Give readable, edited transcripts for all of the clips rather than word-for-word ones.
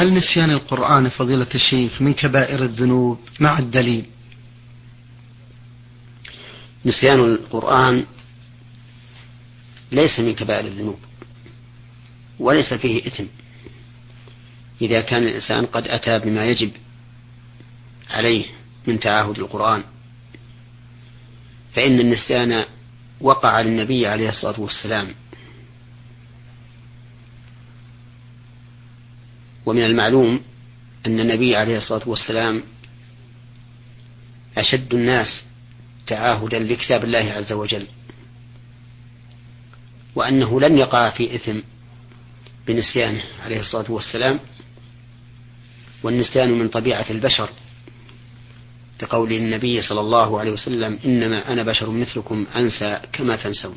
هل نسيان القرآن فضيلة الشيخ من كبائر الذنوب مع الدليل؟ نسيان القرآن ليس من كبائر الذنوب وليس فيه إثم إذا كان الإنسان قد أتى بما يجب عليه من تعاهد القرآن، فإن النسيان وقع للنبي عليه الصلاة والسلام، ومن المعلوم أن النبي عليه الصلاة والسلام أشد الناس تعاهدا لكتاب الله عز وجل، وأنه لن يقع في إثم بنسيانه عليه الصلاة والسلام، والنسيان من طبيعة البشر، بقول النبي صلى الله عليه وسلم: إنما أنا بشر مثلكم أنسى كما تنسون،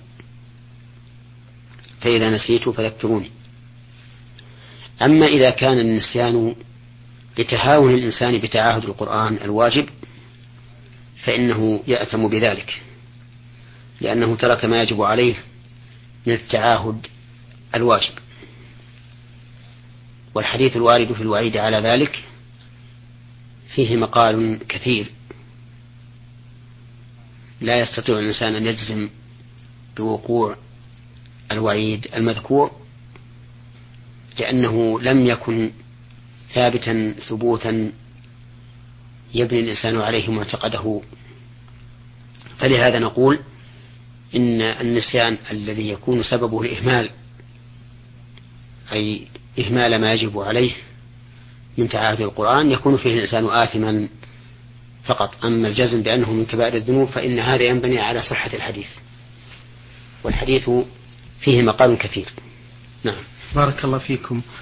فإذا نسيت فذكروني. أما إذا كان النسيان لتهاون الإنسان بتعاهد القرآن الواجب فإنه يأثم بذلك، لأنه ترك ما يجب عليه من التعاهد الواجب. والحديث الوارد في الوعيد على ذلك فيه مقال كثير، لا يستطيع الإنسان أن يجزم بوقوع الوعيد المذكور، لأنه لم يكن ثابتا ثبوتا يبني الإنسان عليه معتقده. فلهذا نقول إن النسيان الذي يكون سببه الإهمال، أي إهمال ما يجب عليه من تعاهد القرآن، يكون فيه الإنسان آثما فقط. أما الجزم بأنه من كبائر الذنوب فإن هذا ينبني على صحة الحديث، والحديث فيه مقال كثير. نعم. بارك الله فيكم.